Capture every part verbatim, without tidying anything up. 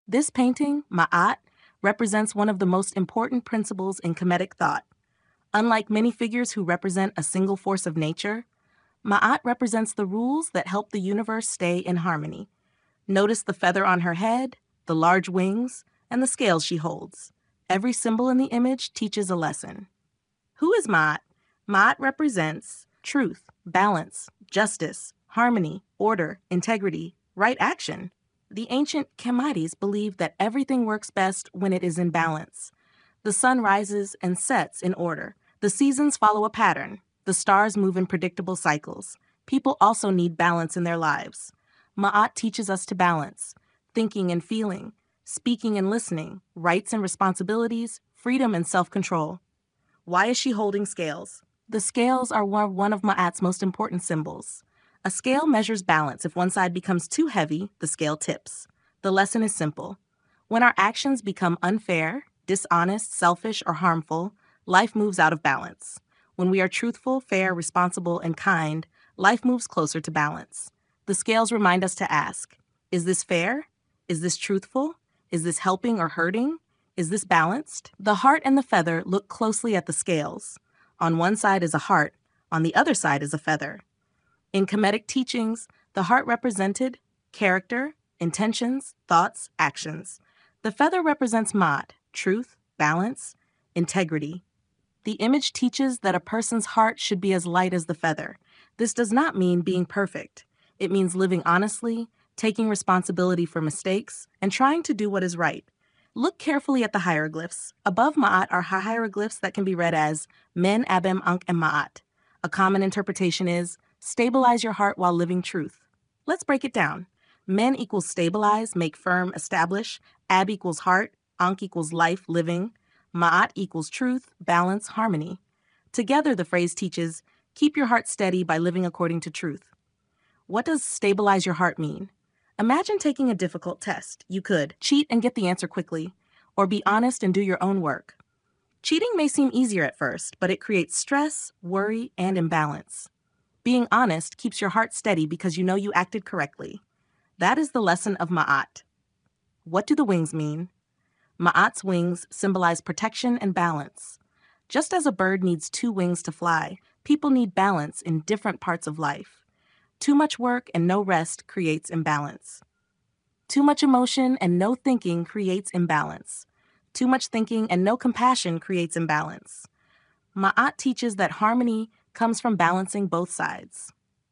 This painting, Ma'at, represents one of the most important principles in Kemetic thought. Unlike many figures who represent a single force of nature, Ma'at represents the rules that help the universe stay in harmony. Notice the feather on her head, the large wings, and the scales she holds. Every symbol in the image teaches a lesson. Who is Ma'at? Ma'at represents truth, balance, justice, harmony, order, integrity, right action. The ancient Kemaites believed that everything works best when it is in balance. The sun rises and sets in order. The seasons follow a pattern. The stars move in predictable cycles. People also need balance in their lives. Ma'at teaches us to balance thinking and feeling, speaking and listening, rights and responsibilities, freedom and self-control. Why is she holding scales? The scales are one of Ma'at's most important symbols. A scale measures balance. If one side becomes too heavy, the scale tips. The lesson is simple. When our actions become unfair, dishonest, selfish, or harmful, life moves out of balance. When we are truthful, fair, responsible, and kind, life moves closer to balance. The scales remind us to ask, is this fair? Is this truthful? Is this helping or hurting? Is this balanced? The heart and the feather look closely at the scales. On one side is a heart, on the other side is a feather. In Kemetic teachings, the heart represented character, intentions, thoughts, actions. The feather represents Ma'at, truth, balance, integrity. The image teaches that a person's heart should be as light as the feather. This does not mean being perfect. It means living honestly, taking responsibility for mistakes, and trying to do what is right. Look carefully at the hieroglyphs. Above Ma'at are hieroglyphs that can be read as Men, Abem, Ankh, and Ma'at. A common interpretation is, stabilize your heart while living truth. Let's break it down. Men equals stabilize, make firm, establish. Ab equals heart. Ankh equals life, living. Ma'at equals truth, balance, harmony. Together, the phrase teaches, keep your heart steady by living according to truth. What does stabilize your heart mean? Imagine taking a difficult test. You could cheat and get the answer quickly, or be honest and do your own work. Cheating may seem easier at first, but it creates stress, worry, and imbalance. Being honest keeps your heart steady because you know you acted correctly. That is the lesson of Ma'at. What do the wings mean? Ma'at's wings symbolize protection and balance. Just as a bird needs two wings to fly, people need balance in different parts of life. Too much work and no rest creates imbalance. Too much emotion and no thinking creates imbalance. Too much thinking and no compassion creates imbalance. Ma'at teaches that harmony comes from balancing both sides.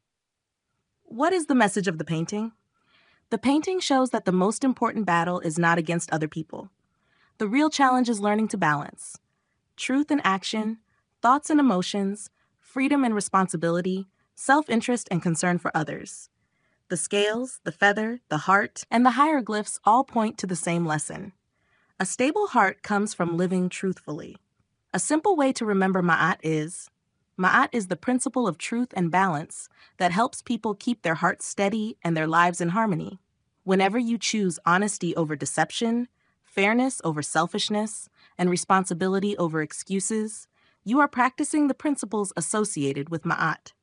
What is the message of the painting? The painting shows that the most important battle is not against other people. The real challenge is learning to balance truth and action, thoughts and emotions, freedom and responsibility, self-interest and concern for others. The scales, the feather, the heart, and the hieroglyphs all point to the same lesson. A stable heart comes from living truthfully. A simple way to remember Ma'at is, Ma'at is the principle of truth and balance that helps people keep their hearts steady and their lives in harmony. Whenever you choose honesty over deception, fairness over selfishness, and responsibility over excuses, you are practicing the principles associated with Ma'at.